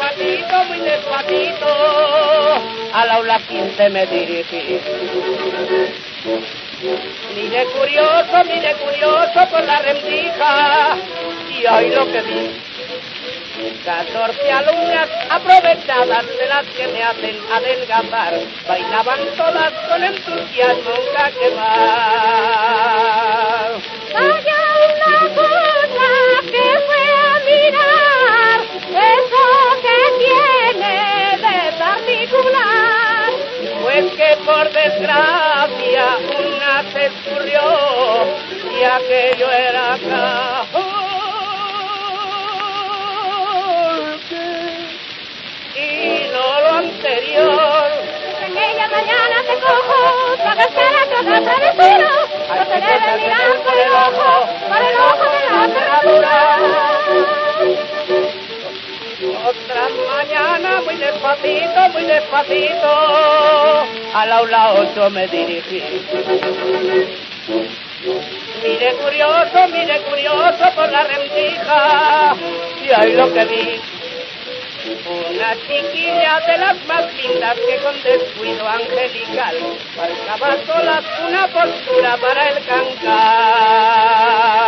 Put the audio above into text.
muy despacito, al aula 15 me dirigí. Mire curioso por la rendija, y hoy lo que vi. 14 alumnas aprovechadas de las que me hacen adelgazar, bailaban todas con entusiasmo un jaque más. Vaya una cosa que fue a mirar, eso que tiene de particular. Pues que por desgracia una se escurrió y aquello era acá. Y no lo anterior. Aquella mañana te cojo, para hacer a toda travesura, no te debes mirar por el ojo de la cerradura. Otra mañana muy despacito, al aula 8 me dirigí. Mire curioso por la rendija, y ahí lo que vi. Una chiquilla de las más lindas que con descuido angelical marcaba sola una postura para el cantar.